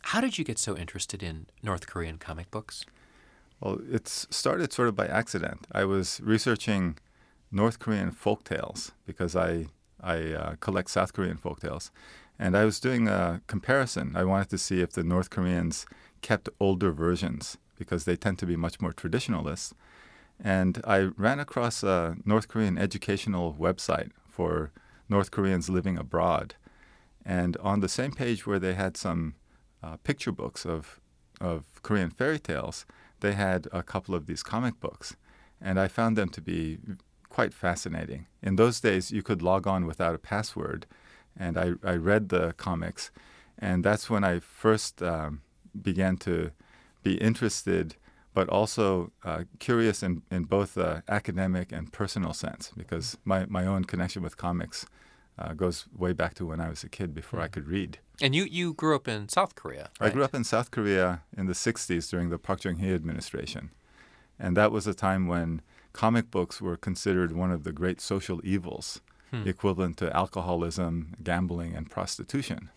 How did you get so interested in North Korean comic books? Well, it started sort of by accident. I was researching North Korean folk tales because I collect South Korean folk tales. And I was doing a comparison. I wanted to see if the North Koreans kept older versions because they tend to be much more traditionalist. And I ran across a North Korean educational website for North Koreans living abroad. And on the same page where they had some picture books of Korean fairy tales, they had a couple of these comic books. And I found them to be quite fascinating. In those days, you could log on without a password. And I read the comics. And that's when I first began to be interested, but also curious in both academic and personal sense, because my own connection with comics goes way back to when I was a kid before I could read. And you grew up in South Korea, right? I grew up in South Korea in the 60s during the Park Chung-hee administration. And that was a time when comic books were considered one of the great social evils, equivalent to alcoholism, gambling, and prostitution.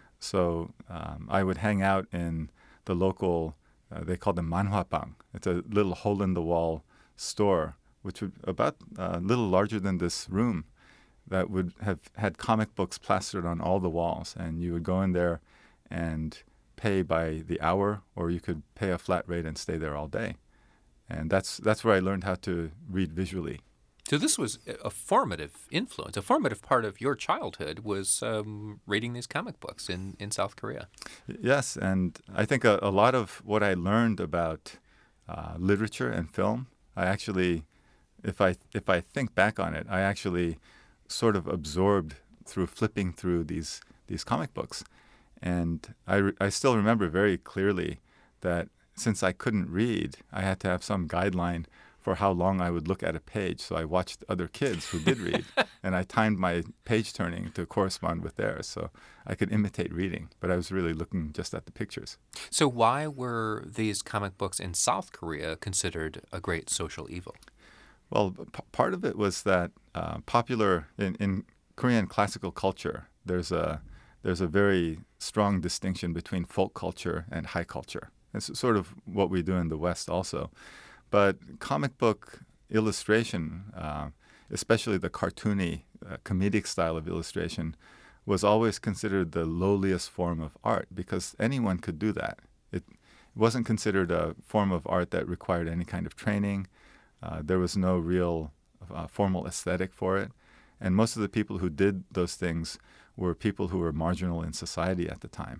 So I would hang out in the local, they call them manhwapang. It's a little hole-in-the-wall store, which would about a little larger than this room, that would have had comic books plastered on all the walls. And you would go in there and pay by the hour, or you could pay a flat rate and stay there all day. And that's where I learned how to read visually. So this was a formative influence. A formative part of your childhood was reading these comic books in South Korea. Yes, and I think a lot of what I learned about literature and film, I actually, if I think back on it, I actually sort of absorbed through flipping through these comic books. And I still remember very clearly that since I couldn't read, I had to have some guideline for how long I would look at a page. So I watched other kids who did read, and I timed my page turning to correspond with theirs so I could imitate reading. But I was really looking just at the pictures. So why were these comic books in South Korea considered a great social evil? Well, part of it was that popular in Korean classical culture, there's a very strong distinction between folk culture and high culture. It's sort of what we do in the West also. But comic book illustration, especially the cartoony, comedic style of illustration, was always considered the lowliest form of art because anyone could do that. It wasn't considered a form of art that required any kind of training. There was no real formal aesthetic for it. And most of the people who did those things were people who were marginal in society at the time.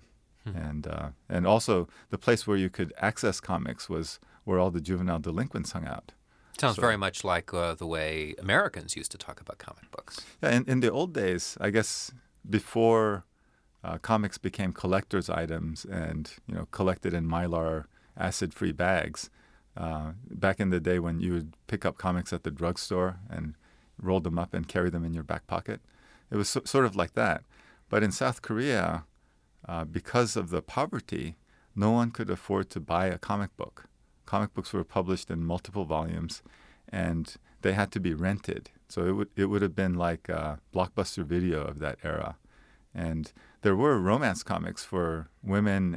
And also the place where you could access comics was where all the juvenile delinquents hung out. Sounds very much like the way Americans used to talk about comic books. Yeah, in the old days, I guess before comics became collector's items and collected in Mylar acid-free bags, back in the day when you would pick up comics at the drugstore and roll them up and carry them in your back pocket, it was sort of like that. But in South Korea, because of the poverty, no one could afford to buy a comic book. Comic books were published in multiple volumes, and they had to be rented. So it would have been like a Blockbuster Video of that era. And there were romance comics for women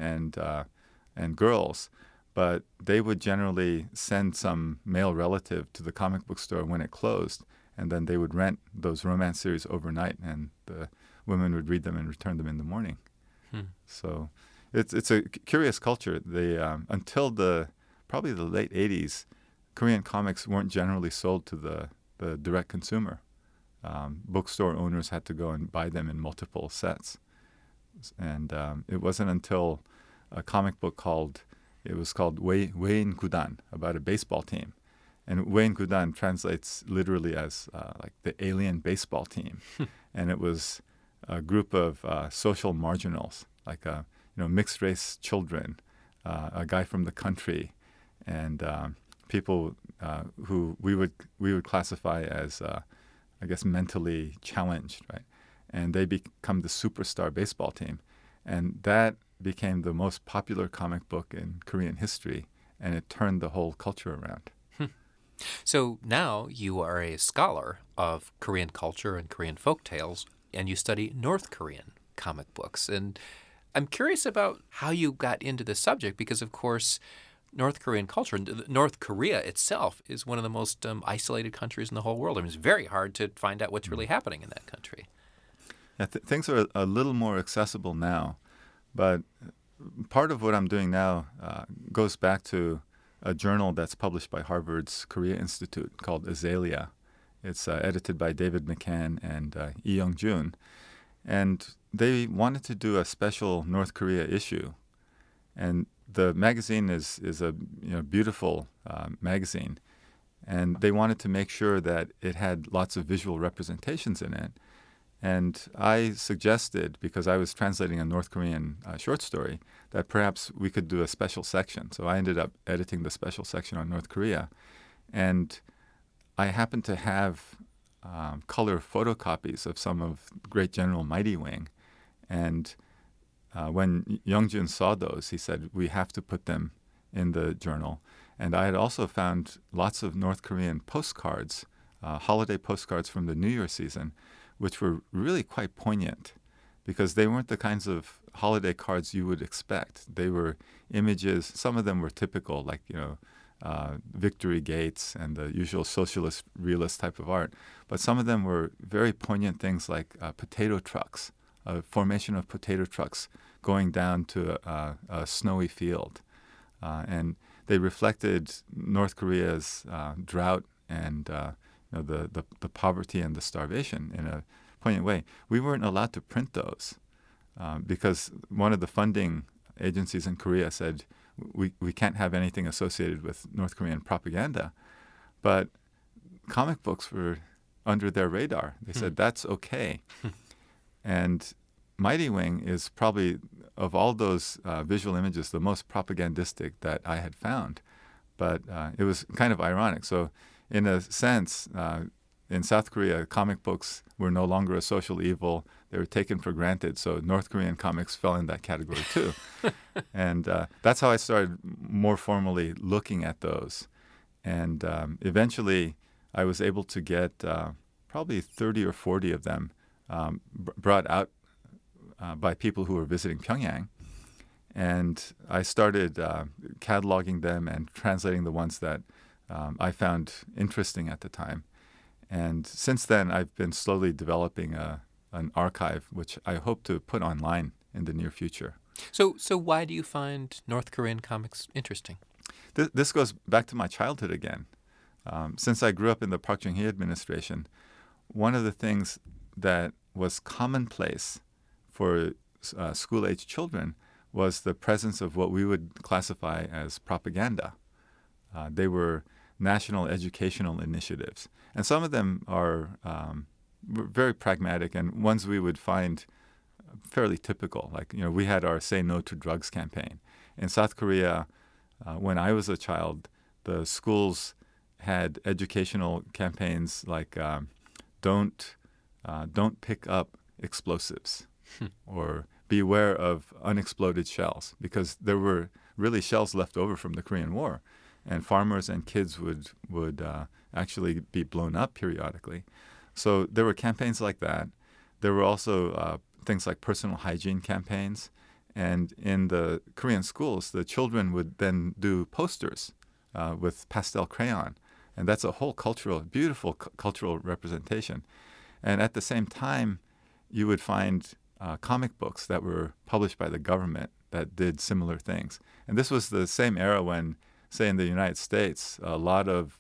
and girls, but they would generally send some male relative to the comic book store when it closed, and then they would rent those romance series overnight, and the women would read them and return them in the morning. So it's a curious culture. They until probably the late 80s, Korean comics weren't generally sold to the direct consumer. Bookstore owners had to go and buy them in multiple sets. And it wasn't until a comic book called Wein Gudan, about a baseball team. And Wein Gudan translates literally as like the alien baseball team. And it was a group of social marginals, like mixed race children, a guy from the country, and people who we would classify as, I guess, mentally challenged, right? And they become the superstar baseball team, and that became the most popular comic book in Korean history, and it turned the whole culture around. So now you are a scholar of Korean culture and Korean folk tales, and you study North Korean comic books. And I'm curious about how you got into this subject because, of course, North Korean culture, North Korea itself is one of the most isolated countries in the whole world. I mean, it's very hard to find out what's really happening in that country. Yeah, things are a little more accessible now, but part of what I'm doing now goes back to a journal that's published by Harvard's Korea Institute called Azalea. It's edited by David McCann and Lee Young-jun. And they wanted to do a special North Korea issue. And the magazine is a beautiful magazine. And they wanted to make sure that it had lots of visual representations in it. And I suggested, because I was translating a North Korean short story, that perhaps we could do a special section. So I ended up editing the special section on North Korea. And I happened to have color photocopies of some of Great General Mighty Wing. And when Young-jun saw those, he said, we have to put them in the journal. And I had also found lots of North Korean postcards, holiday postcards from the New Year season, which were really quite poignant because they weren't the kinds of holiday cards you would expect. They were images, some of them were typical, like, victory gates and the usual socialist realist type of art. But some of them were very poignant things like potato trucks, a formation of potato trucks going down to a snowy field. And they reflected North Korea's drought and the poverty and the starvation in a poignant way. We weren't allowed to print those because one of the funding agencies in Korea said we can't have anything associated with North Korean propaganda. But comic books were under their radar. They said that's okay. And Mighty Wing is probably, of all those visual images, the most propagandistic that I had found. But it was kind of ironic. So in a sense, in South Korea, comic books were no longer a social evil. They were taken for granted. So North Korean comics fell in that category too. And that's how I started more formally looking at those. And eventually, I was able to get probably 30 or 40 of them brought out by people who were visiting Pyongyang. And I started cataloging them and translating the ones that I found interesting at the time. And since then, I've been slowly developing an archive, which I hope to put online in the near future. So why do you find North Korean comics interesting? This goes back to my childhood again. Since I grew up in the Park Chung-hee administration, one of the things that was commonplace for school-age children was the presence of what we would classify as propaganda. They were national educational initiatives. And some of them are very pragmatic and ones we would find fairly typical. Like, we had our Say No to Drugs campaign. In South Korea, when I was a child, the schools had educational campaigns like don't pick up explosives or beware of unexploded shells, because there were really shells left over from the Korean War, and farmers and kids would actually be blown up periodically. So there were campaigns like that. There were also things like personal hygiene campaigns. And in the Korean schools, the children would then do posters with pastel crayon. And that's a whole beautiful cultural representation. And at the same time, you would find comic books that were published by the government that did similar things. And this was the same era when, say, in the United States, a lot of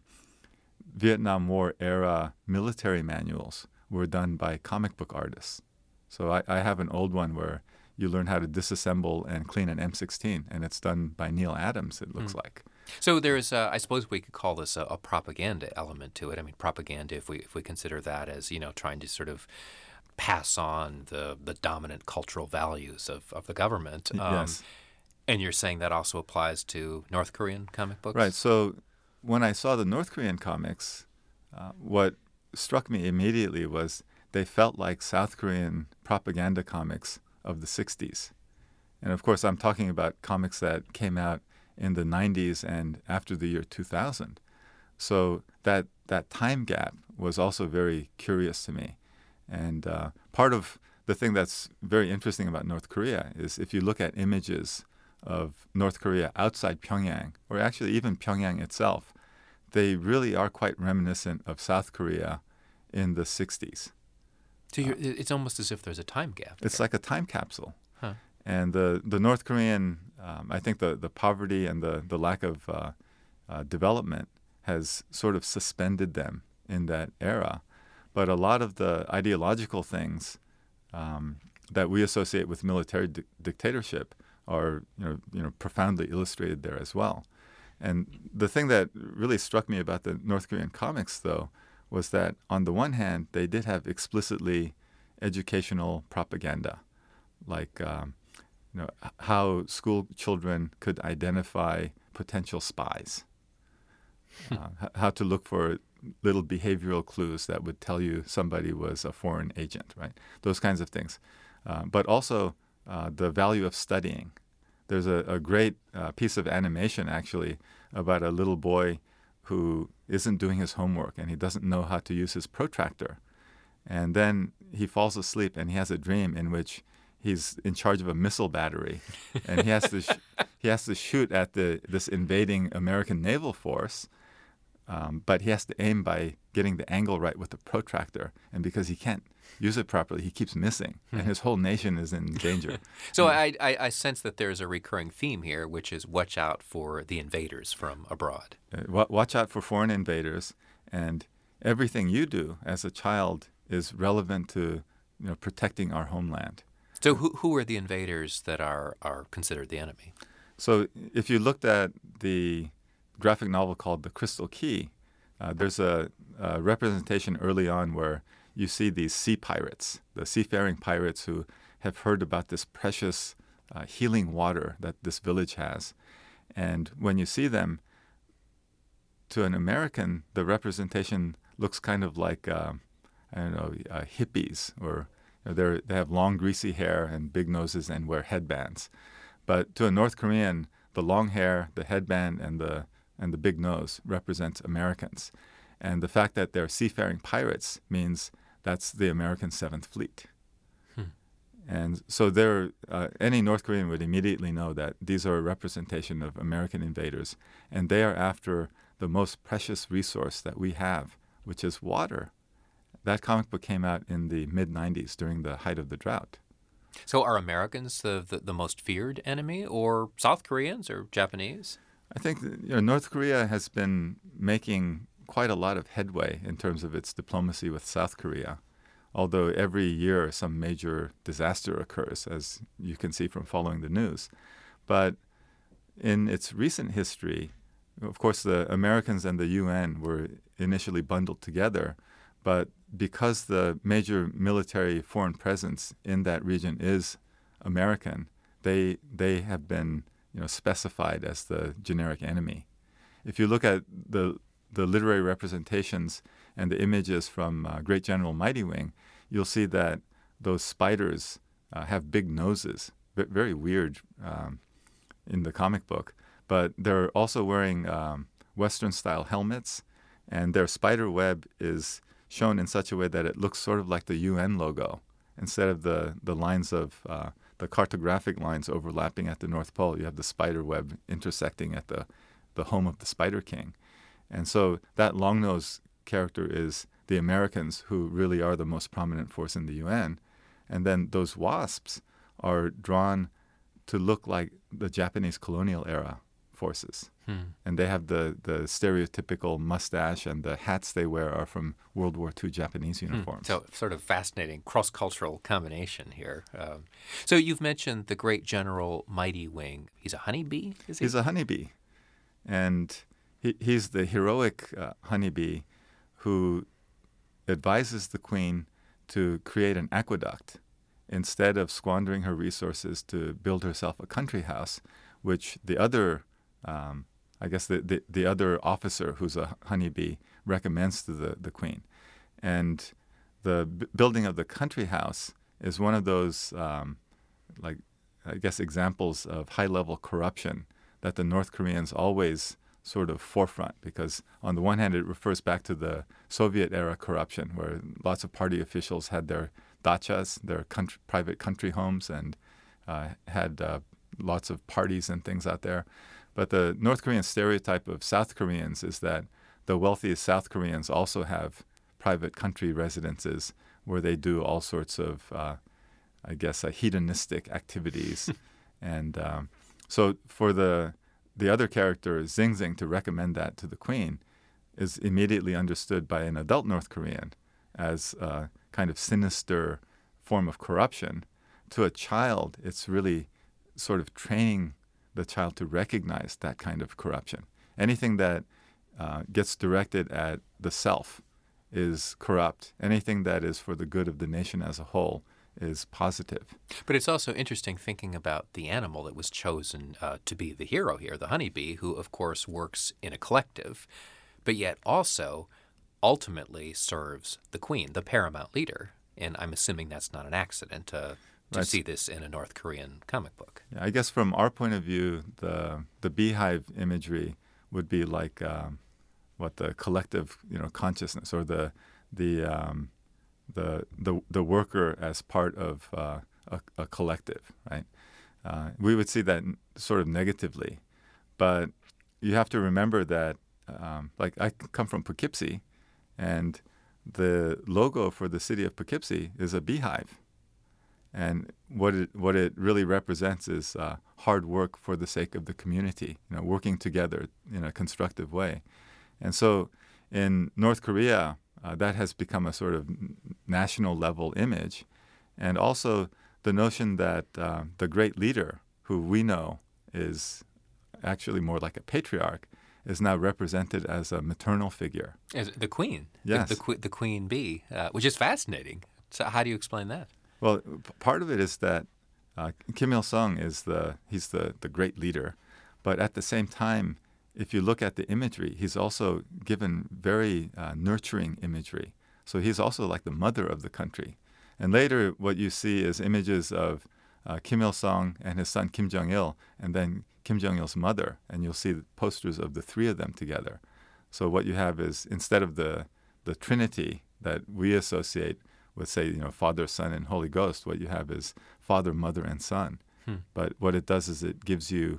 Vietnam War era military manuals were done by comic book artists. So I have an old one where you learn how to disassemble and clean an M16, and it's done by Neil Adams, it looks like. So there's, I suppose we could call this a propaganda element to it. I mean, propaganda, if we consider that as, trying to sort of pass on the dominant cultural values of the government. Yes. And you're saying that also applies to North Korean comic books? Right. So when I saw the North Korean comics, what struck me immediately was they felt like South Korean propaganda comics of the 60s. And of course, I'm talking about comics that came out in the 90s and after the year 2000. So that time gap was also very curious to me. And part of the thing that's very interesting about North Korea is if you look at images of North Korea outside Pyongyang, or actually even Pyongyang itself, they really are quite reminiscent of South Korea in the 60s. So it's almost as if there's a time gap. It's like a time capsule. Huh. And the North Korean, I think the poverty and the lack of development has sort of suspended them in that era. But a lot of the ideological things that we associate with military dictatorship are profoundly illustrated there as well. And the thing that really struck me about the North Korean comics, though, was that on the one hand, they did have explicitly educational propaganda, like how school children could identify potential spies, how to look for little behavioral clues that would tell you somebody was a foreign agent, right? Those kinds of things. But also the value of studying. There's a great piece of animation, actually, about a little boy who isn't doing his homework and he doesn't know how to use his protractor. And then he falls asleep and he has a dream in which he's in charge of a missile battery, and he has to shoot at this invading American naval force, but he has to aim by getting the angle right with the protractor. And because he can't use it properly, he keeps missing, and his whole nation is in danger. So I sense that there's a recurring theme here, which is watch out for the invaders from abroad. Watch out for foreign invaders, and everything you do as a child is relevant to protecting our homeland. So who are the invaders that are considered the enemy? So if you looked at the graphic novel called The Crystal Key, there's a representation early on where you see these sea pirates, the seafaring pirates who have heard about this precious healing water that this village has. And when you see them, to an American, the representation looks kind of like, hippies, or they have long, greasy hair and big noses and wear headbands. But to a North Korean, the long hair, the headband, and the big nose represents Americans. And the fact that they're seafaring pirates means that's the American Seventh Fleet. And so any North Korean would immediately know that these are a representation of American invaders, and they are after the most precious resource that we have, which is water. That comic book came out in the mid-'90s during the height of the drought. So are Americans the most feared enemy, or South Koreans or Japanese? I think North Korea has been making quite a lot of headway in terms of its diplomacy with South Korea, although every year some major disaster occurs, as you can see from following the news. But in its recent history, of course, the Americans and the UN were initially bundled together, but because the major military foreign presence in that region is American, they have been specified as the generic enemy. If you look at the literary representations and the images from Great General Mighty Wing, you'll see that those spiders have big noses, very weird in the comic book. But they're also wearing Western-style helmets, and their spider web is shown in such a way that it looks sort of like the UN logo. Instead of the lines of the cartographic lines overlapping at the North Pole, you have the spider web intersecting at the home of the Spider King. And so that long-nosed character is the Americans, who really are the most prominent force in the UN. And then those wasps are drawn to look like the Japanese colonial era forces. And they have the stereotypical mustache, and the hats they wear are from World War II Japanese uniforms. So sort of fascinating cross-cultural combination here. So you've mentioned the Great General Mighty Wing. He's a honeybee, is he? He's a honeybee. And he's the heroic honeybee who advises the queen to create an aqueduct instead of squandering her resources to build herself a country house, which the other the other officer who's a honeybee recommends to the queen. And the building of the country house is one of those, examples of high-level corruption that the North Koreans always sort of forefront, because on the one hand, it refers back to the Soviet-era corruption, where lots of party officials had their dachas, their private country homes, and had lots of parties and things out there. But the North Korean stereotype of South Koreans is that the wealthiest South Koreans also have private country residences where they do all sorts of, hedonistic activities. And so for the other character, Zing Zing, to recommend that to the queen is immediately understood by an adult North Korean as a kind of sinister form of corruption. To a child, it's really sort of training the child to recognize that kind of corruption. Anything that gets directed at the self is corrupt. Anything that is for the good of the nation as a whole is positive. But it's also interesting thinking about the animal that was chosen to be the hero here, the honeybee, who, of course, works in a collective, but yet also ultimately serves the queen, the paramount leader. And I'm assuming that's not an accident to Right. see this in a North Korean comic book. Yeah, I guess from our point of view, the beehive imagery would be like the collective, consciousness, or the worker as part of a collective, right? We would see that sort of negatively, but you have to remember that, I come from Poughkeepsie, and the logo for the city of Poughkeepsie is a beehive. And what it really represents is hard work for the sake of the community, working together in a constructive way. And so in North Korea, that has become a sort of national level image. And also the notion that the great leader, who we know is actually more like a patriarch, is now represented as a maternal figure. As the queen. Yes. The queen bee, which is fascinating. So how do you explain that? Well, part of it is that Kim Il-sung he's the great leader, but at the same time, if you look at the imagery, he's also given very nurturing imagery. So he's also like the mother of the country. And later, what you see is images of Kim Il-sung and his son Kim Jong-il, and then Kim Jong-il's mother, and you'll see posters of the three of them together. So what you have is, instead of the Trinity that we associate with, say, Father, Son, and Holy Ghost, what you have is Father, Mother, and Son. But what it does is it gives you,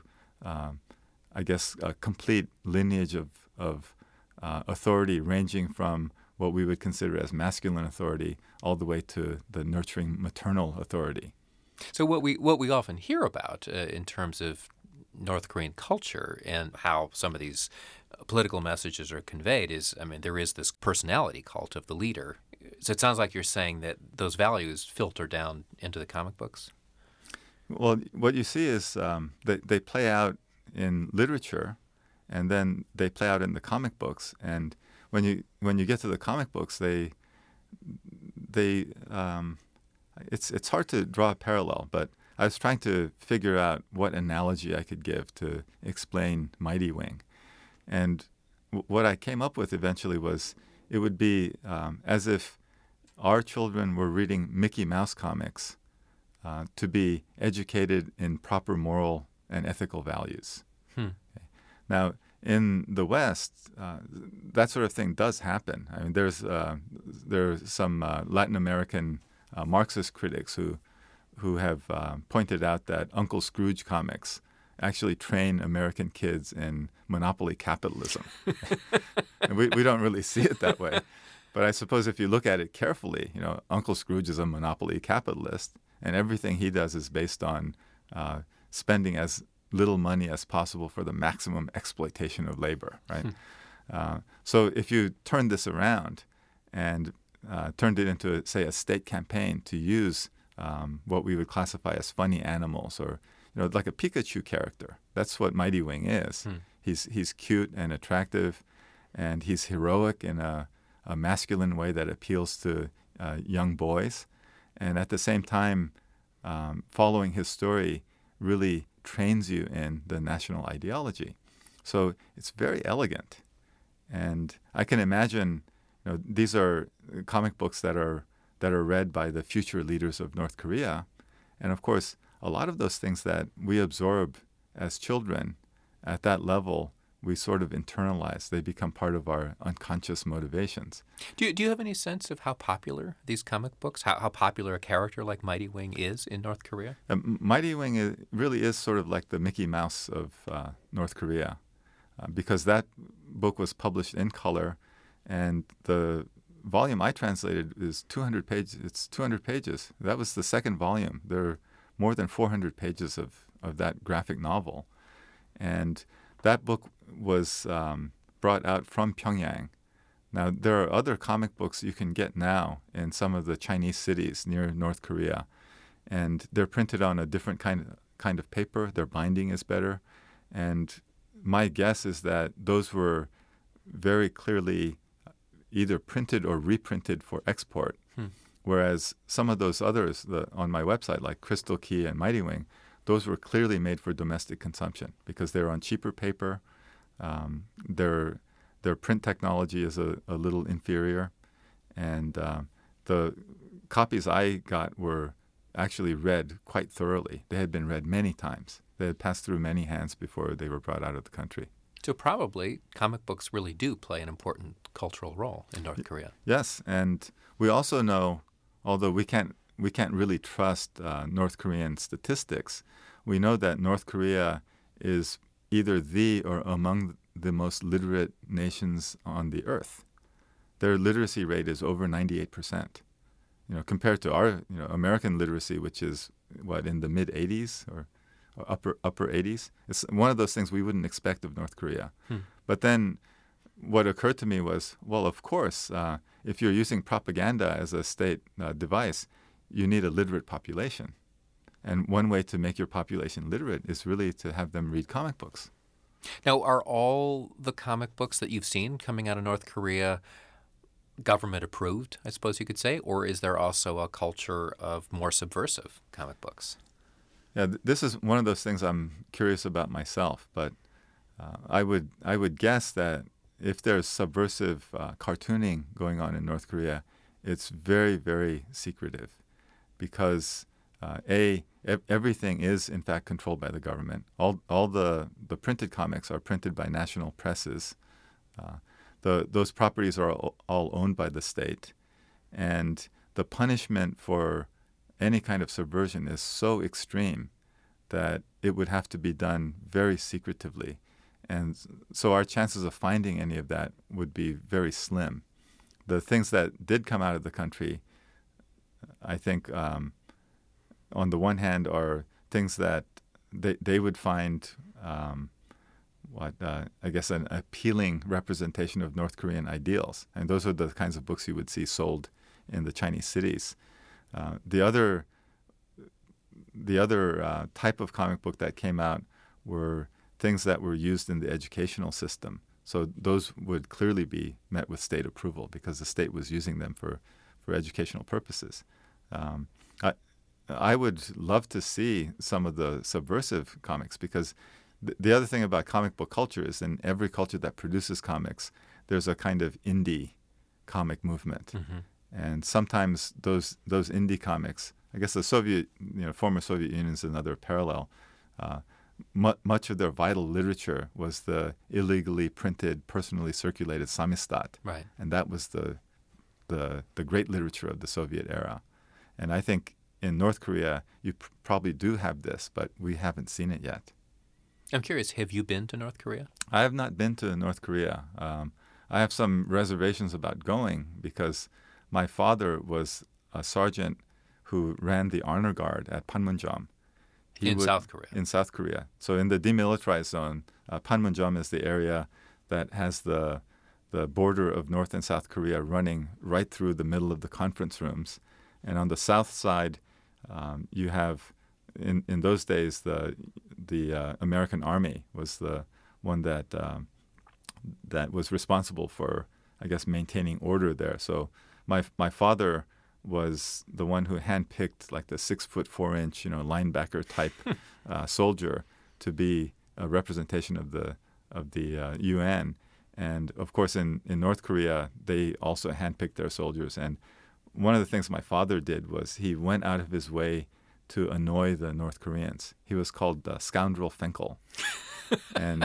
a complete lineage of authority, ranging from what we would consider as masculine authority all the way to the nurturing maternal authority. So what we often hear about in terms of North Korean culture and how some of these political messages are conveyed is, there is this personality cult of the leader. So it sounds like you're saying that those values filter down into the comic books? Well, what you see is they play out in literature, and then they play out in the comic books. And when you get to the comic books, it's hard to draw a parallel. But I was trying to figure out what analogy I could give to explain Mighty Wing, and what I came up with eventually was it would be as if our children were reading Mickey Mouse comics to be educated in proper moral and ethical values. Okay. Now, in the West, that sort of thing does happen. There are some Latin American Marxist critics who have pointed out that Uncle Scrooge comics actually train American kids in monopoly capitalism. And we don't really see it that way. But I suppose if you look at it carefully, Uncle Scrooge is a monopoly capitalist, and everything he does is based on spending as little money as possible for the maximum exploitation of labor, right? So if you turn this around and turned it into, say, a state campaign to use what we would classify as funny animals, or like a Pikachu character, that's what Mighty Wing is. He's cute and attractive, and he's heroic in a masculine way that appeals to young boys. And at the same time, following his story really trains you in the national ideology. So it's very elegant. And I can imagine, these are comic books that are read by the future leaders of North Korea. And of course, a lot of those things that we absorb as children at that level we sort of internalize. They become part of our unconscious motivations. Do you have any sense of how popular these comic books, how popular a character like Mighty Wing is in North Korea? Mighty Wing really is sort of like the Mickey Mouse of North Korea, because that book was published in color, and the volume I translated is 200 pages. It's 200 pages. That was the second volume. There are more than 400 pages of that graphic novel. And that book was brought out from Pyongyang. Now, there are other comic books you can get now in some of the Chinese cities near North Korea. And they're printed on a different kind of paper. Their binding is better. And my guess is that those were very clearly either printed or reprinted for export. Whereas some of those others on my website, like Crystal Key and Mighty Wing, those were clearly made for domestic consumption because they're on cheaper paper. Their print technology is a little inferior. And the copies I got were actually read quite thoroughly. They had been read many times. They had passed through many hands before they were brought out of the country. So probably comic books really do play an important cultural role in North Korea. Yes, and we also know, although we can't really trust North Korean statistics, we know that North Korea is either the or among the most literate nations on the earth. Their literacy rate is over 98%. Compared to our American literacy, which is in the mid 80s or upper 80s. It's one of those things we wouldn't expect of North Korea. But then what occurred to me was, well, of course, if you're using propaganda as a state device, you need a literate population. And one way to make your population literate is really to have them read comic books. Now, are all the comic books that you've seen coming out of North Korea government approved, I suppose you could say, or is there also a culture of more subversive comic books? Yeah, this is one of those things I'm curious about myself, but I would guess that if there's subversive cartooning going on in North Korea, it's very, very secretive because everything is in fact controlled by the government. All the printed comics are printed by national presses. Those properties are all owned by the state, and the punishment for any kind of subversion is so extreme that it would have to be done very secretively. And so our chances of finding any of that would be very slim. The things that did come out of the country, I think, on the one hand, are things that they would find, I guess, an appealing representation of North Korean ideals. And those are the kinds of books you would see sold in the Chinese cities. The other type of comic book that came out were things that were used in the educational system. So those would clearly be met with state approval because the state was using them for educational purposes. I would love to see some of the subversive comics because the other thing about comic book culture is in every culture that produces comics, there's a kind of indie comic movement. And sometimes those indie comics, I guess the former Soviet Union is another parallel. Much of their vital literature was the illegally printed, personally circulated samizdat. Right. And that was the great literature of the Soviet era. And I think in North Korea, you probably do have this, but we haven't seen it yet. I'm curious, have you been to North Korea? I have not been to North Korea. I have some reservations about going because my father was a sergeant who ran the honor guard at Panmunjom. In South Korea? In South Korea. So in the demilitarized zone, Panmunjom is the area that has the border of North and South Korea running right through the middle of the conference rooms. And on the south side, you have, in those days, the American Army was the one that was responsible for, I guess, maintaining order there. So my father was the one who handpicked like the 6'4" linebacker type soldier to be a representation of the UN. And of course, in North Korea, they also handpicked their soldiers. And one of the things my father did was he went out of his way to annoy the North Koreans. He was called Scoundrel Finkel. And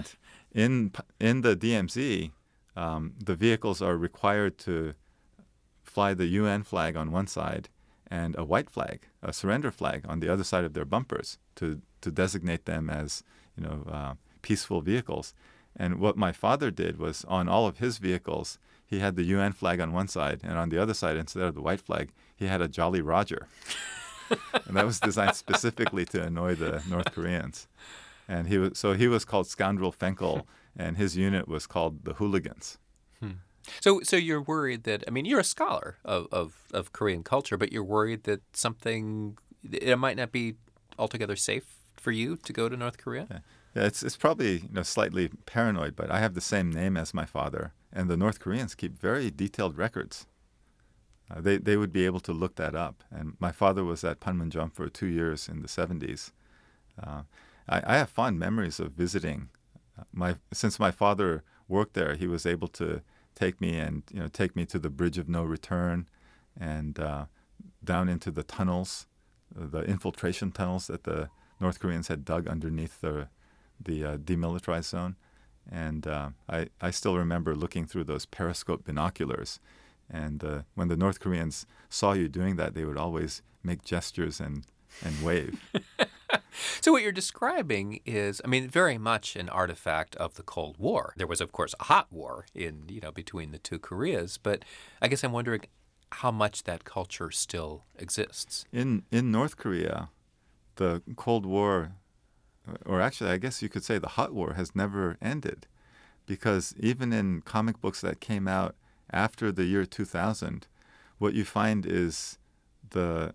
In the DMZ, the vehicles are required to fly the UN flag on one side and a white flag, a surrender flag, on the other side of their bumpers to designate them as peaceful vehicles. And what my father did was on all of his vehicles, he had the UN flag on one side, and on the other side, instead of the white flag, he had a Jolly Roger. And that was designed specifically to annoy the North Koreans. And he was called Scoundrel Fenkel, and his unit was called the Hooligans. So you're worried that, I mean, you're a scholar of Korean culture, but you're worried that it might not be altogether safe for you to go to North Korea? Yeah, it's probably slightly paranoid, but I have the same name as my father, and the North Koreans keep very detailed records. They would be able to look that up. And my father was at Panmunjom for 2 years in the 70s. I have fond memories of visiting. Since my father worked there, he was able to take me to the Bridge of No Return and down into the tunnels, the infiltration tunnels that the North Koreans had dug underneath the demilitarized zone. And I still remember looking through those periscope binoculars. And when the North Koreans saw you doing that, they would always make gestures and wave. So what you're describing is, I mean, very much an artifact of the Cold War. There was, of course, a hot war between the two Koreas, but I guess I'm wondering how much that culture still exists. In North Korea, the Cold War, or actually I guess you could say the hot war, has never ended, because even in comic books that came out after the year 2000, what you find is the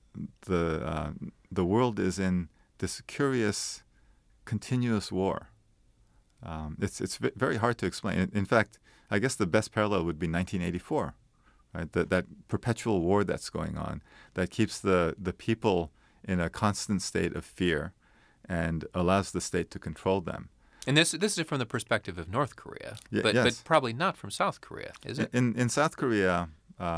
world is in this curious, continuous war. It's very hard to explain. In fact, I guess the best parallel would be 1984, right? That perpetual war that's going on that keeps the people in a constant state of fear and allows the state to control them. And this is from the perspective of North Korea, but yes. but probably not from South Korea, is it? In South Korea,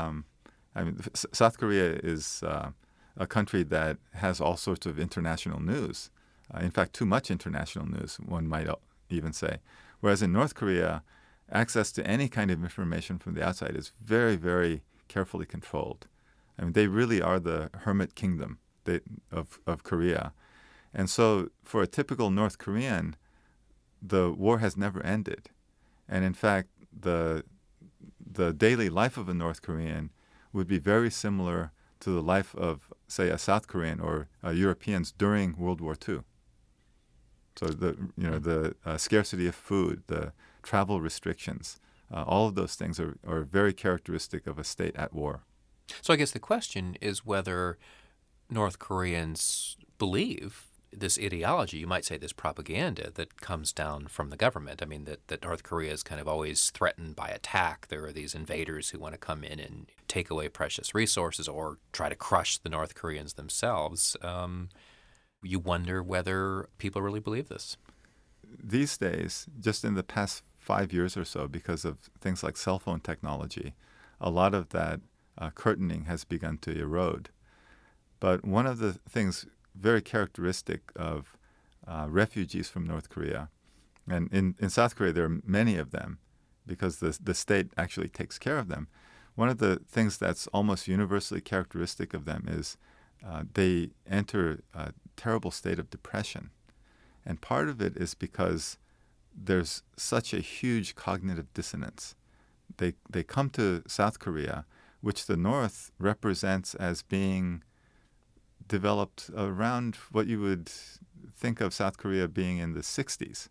South Korea is a country that has all sorts of international news. In fact, too much international news, one might even say. Whereas in North Korea, access to any kind of information from the outside is very, very carefully controlled. I mean, they really are the hermit kingdom of Korea. And so for a typical North Korean, the war has never ended. And in fact, the daily life of a North Korean would be very similar to the life of, say, a South Korean or Europeans during World War II. So the scarcity of food, the travel restrictions, all of those things are very characteristic of a state at war. So I guess the question is whether North Koreans believe this ideology, you might say this propaganda that comes down from the government. I mean, that North Korea is kind of always threatened by attack. There are these invaders who want to come in and take away precious resources or try to crush the North Koreans themselves. You wonder whether people really believe this. These days, just in the past 5 years or so, because of things like cell phone technology, a lot of that curtaining has begun to erode. But one of the things very characteristic of refugees from North Korea, and in South Korea there are many of them because the state actually takes care of them. One of the things that's almost universally characteristic of them is they enter a terrible state of depression. And part of it is because there's such a huge cognitive dissonance. They come to South Korea, which the North represents as being developed around what you would think of South Korea being in the 60s.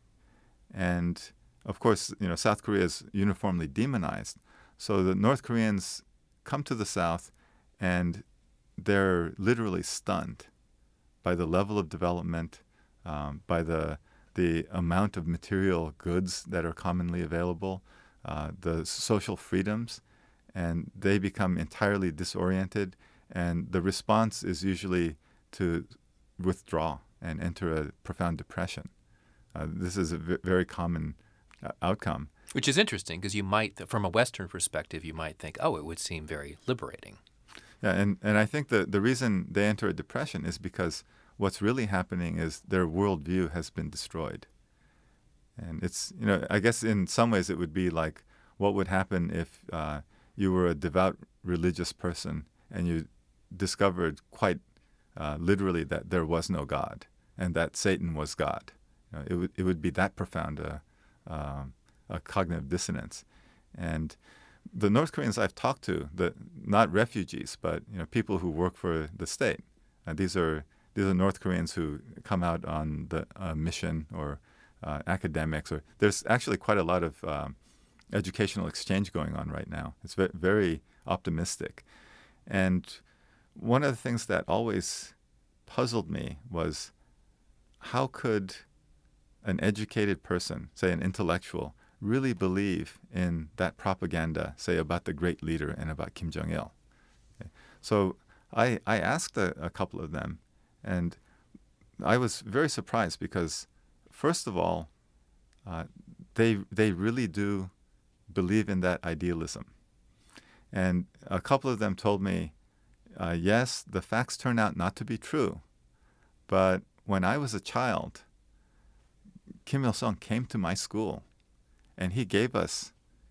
And of course, South Korea is uniformly demonized. So the North Koreans come to the South and they're literally stunned by the level of development, by the amount of material goods that are commonly available, the social freedoms, and they become entirely disoriented. And the response is usually to withdraw and enter a profound depression. This is a very common outcome. Which is interesting because you might, from a Western perspective, you might think, oh, it would seem very liberating. Yeah, and I think the reason they enter a depression is because what's really happening is their worldview has been destroyed. And it's, I guess in some ways it would be like what would happen if you were a devout religious person and you discovered quite literally that there was no God and that Satan was God. It would be that profound a cognitive dissonance. And the North Koreans I've talked to, not refugees, but people who work for the state, these are North Koreans who come out on the mission or academics, or there's actually quite a lot of educational exchange going on right now. It's very optimistic. And one of the things that always puzzled me was how could an educated person, say an intellectual, really believe in that propaganda, say about the great leader and about Kim Jong-il? Okay. So I asked a couple of them, and I was very surprised because, first of all, they really do believe in that idealism. And a couple of them told me, yes, the facts turn out not to be true, but when I was a child, Kim Il-sung came to my school, and he gave us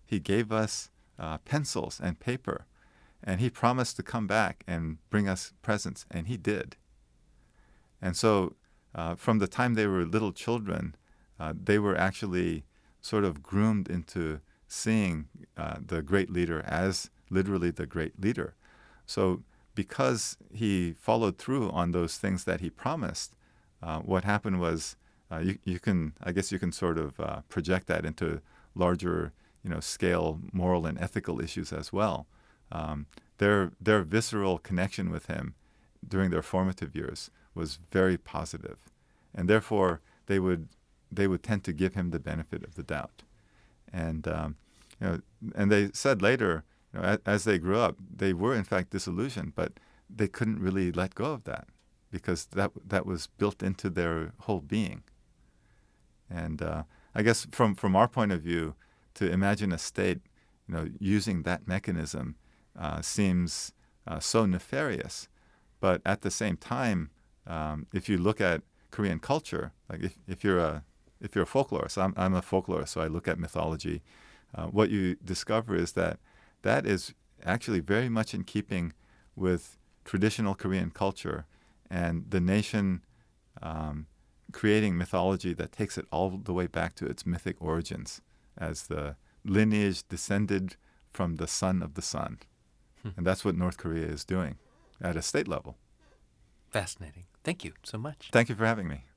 pencils and paper, and he promised to come back and bring us presents, and he did. And so from the time they were little children, they were actually sort of groomed into seeing the great leader as literally the great leader. So because he followed through on those things that he promised, what happened was you can sort of project that into larger scale moral and ethical issues as well. Their visceral connection with him during their formative years was very positive, and therefore they would tend to give him the benefit of the doubt. And and they said later, as they grew up, they were in fact disillusioned, but they couldn't really let go of that because that was built into their whole being. And I guess from our point of view, to imagine a state, using that mechanism seems so nefarious. But at the same time, if you look at Korean culture, like if you're a folklorist, I'm a folklorist, so I look at mythology. What you discover is that is actually very much in keeping with traditional Korean culture and the nation creating mythology that takes it all the way back to its mythic origins as the lineage descended from the son of the sun. And that's what North Korea is doing at a state level. Fascinating. Thank you so much. Thank you for having me.